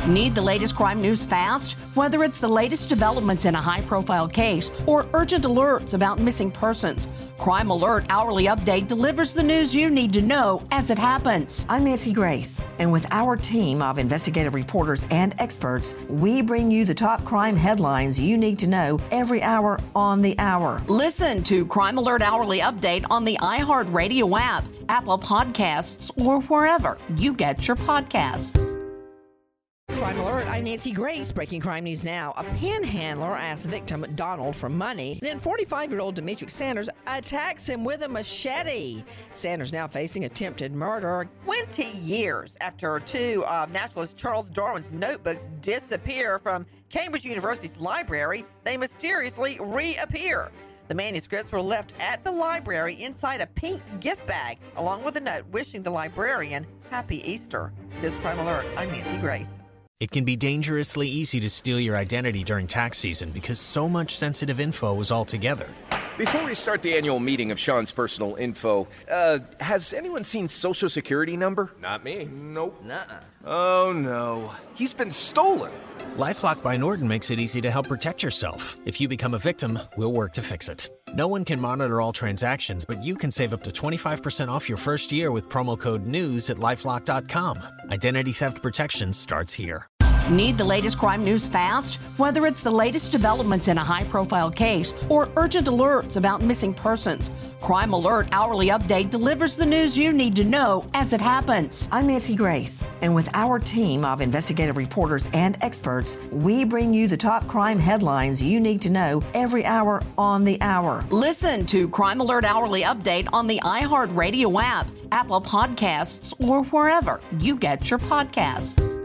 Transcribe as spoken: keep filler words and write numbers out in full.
Need the latest crime news fast? Whether it's the latest developments in a high-profile case or urgent alerts about missing persons, Crime Alert Hourly Update delivers the news you need to know as it happens. I'm Nancy Grace, and with our team of investigative reporters and experts, we bring you the top crime headlines you need to know every hour on the hour. Listen to Crime Alert Hourly Update on the iHeartRadio app, Apple Podcasts, or wherever you get your podcasts. Crime Alert, I'm Nancy Grace. Breaking crime news now. A panhandler asks victim Donald for money. Then forty-five-year-old Demetrius Sanders attacks him with a machete. Sanders now facing attempted murder. twenty years after two of naturalist Charles Darwin's notebooks disappear from Cambridge University's library, they mysteriously reappear. The manuscripts were left at the library inside a pink gift bag, along with a note wishing the librarian Happy Easter. This Crime Alert, I'm Nancy Grace. It can be dangerously easy to steal your identity during tax season because so much sensitive info is all together. Before we start the annual meeting of Sean's personal info, uh, has anyone seen Social Security number? Not me. Nope. Nuh-uh. Oh, no. He's been stolen. LifeLock by Norton makes it easy to help protect yourself. If you become a victim, we'll work to fix it. No one can monitor all transactions, but you can save up to twenty-five percent off your first year with promo code NEWS at lifelock dot com. Identity theft protection starts here. Need the latest crime news fast? Whether it's the latest developments in a high-profile case or urgent alerts about missing persons, Crime Alert Hourly Update delivers the news you need to know as it happens. I'm Nancy Grace, and with our team of investigative reporters and experts, we bring you the top crime headlines you need to know every hour on the hour. Listen to Crime Alert Hourly Update on the iHeartRadio app, Apple Podcasts, or wherever you get your podcasts.